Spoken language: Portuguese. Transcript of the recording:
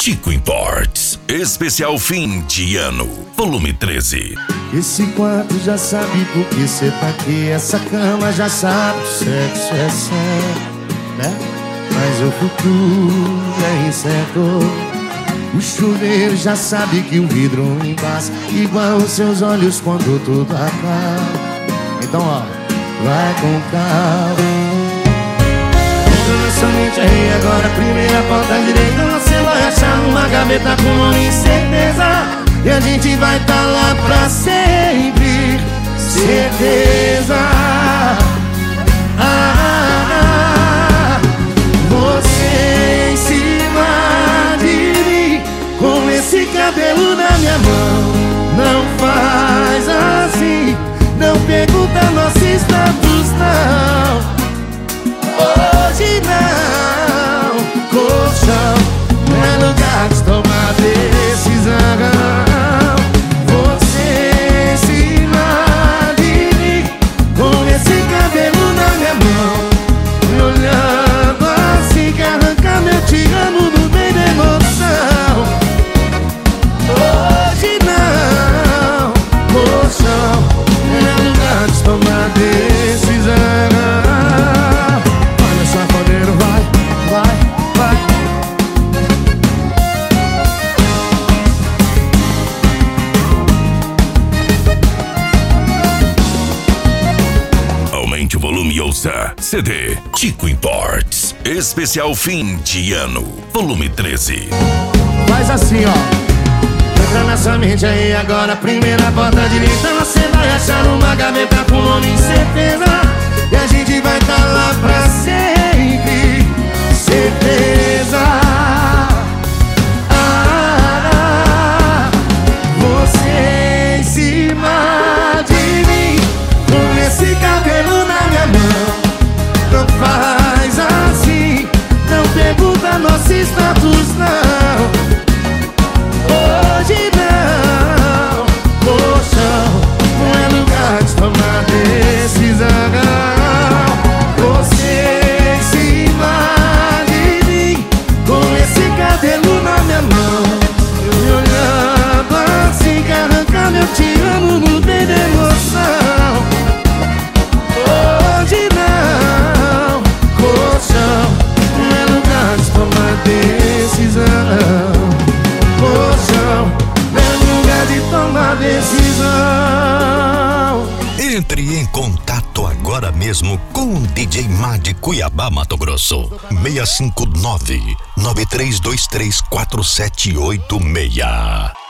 Tico Imports. Especial fim de ano, volume 13. Esse quarto já sabe por que cê tá aqui. Essa cama já sabe, o sexo é certo, né? Mas o futuro é incerto. O chuveiro já sabe que o vidro embaça, igual os seus olhos quando tudo acaba. Então ó, vai com calma. Entra na sua mente aí agora, primeira porta direita. Você vai achar numa gaveta com nome e certeza. E a gente vai tá lá pra sempre, certeza. Você em cima de mim, com esse cabelo na minha mão. Não faz assim, não pergunta nosso status não. Hoje não, colchão não é lugar de tomar decisão. Você em cima de mim, com esse cabelo na minha mão, me olhando assim que arranca meu te amo no meio da emoção. Hoje não, colchão não é lugar de tomar decisão. Aumente o volume e ouça CD Tico Imports. Especial fim de ano, volume 13. Faz assim, ó. Entra nessa mente aí agora, primeira porta direita. Você vai achar uma gaveta com nome e certeza. E a gente vai tá lá pra sempre, certeza. Você em cima de mim, com esse cabelo na minha mão. Não faz assim, não pergunta nosso status não. Hoje não, colchão não é lugar de tomar decisão. Você em cima de mim, com esse cabelo na minha mão, me olhando assim que arranca meu te amo no meio da emoção. Hoje não, colchão não é lugar de tomar decisão. Colchão não é lugar de tomar decisão. Entre em contato agora mesmo com o DJ Mad Cuiabá, Mato Grosso. 659-9323-4786.